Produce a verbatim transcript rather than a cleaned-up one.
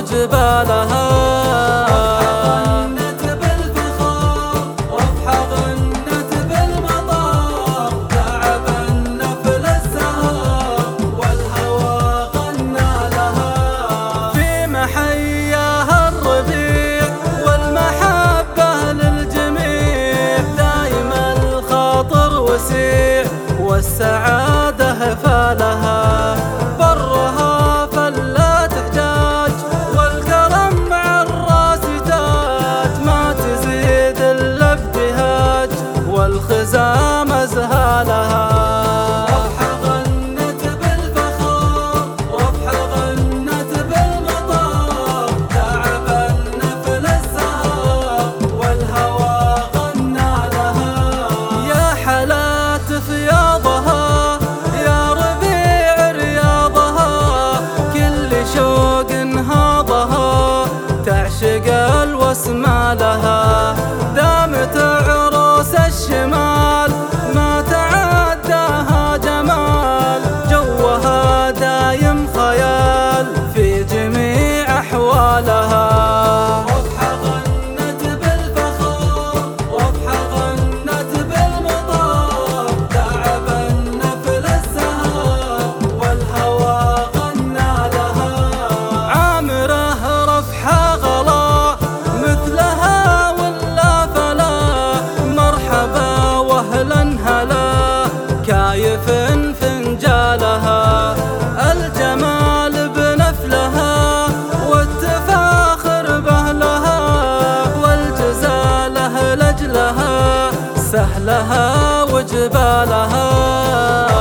وجبالها. غنت بالفخار رفحة غنت بالمطار، تعب النفل السهر والهوى غنى لها. في محياها الربيع والمحبة للجميع، دايم الخاطر وسيع والسعادة فالها. برها فلا تحتاج والكرم مع الراس تاج، ما تزيد الا ابتهاج والخزام ازهالها. رفحة غنت بالفخار رفحة غنت بالمطار، تعب النفل السهر والهوى غنى لها. يا حلات فياضها يا ربيع رياضها، كل شوق انهاضها تعشق الوسمى لها. دامت عروس الشمال ما تعداها جمال، جوها دايم خيال في جميع أحوالها. رفحة غنت بالفخار رفحة غنت بالمطار، تعب النفل السهر والهوى غنى لها. عامره رفحة غلا مثلها ولا فلا، مرحبا واهلا هلا كايف فنجالها. الجمال بنفلها والتفاخر بهلها، والجزاله لاجلها سهلها وجبالها.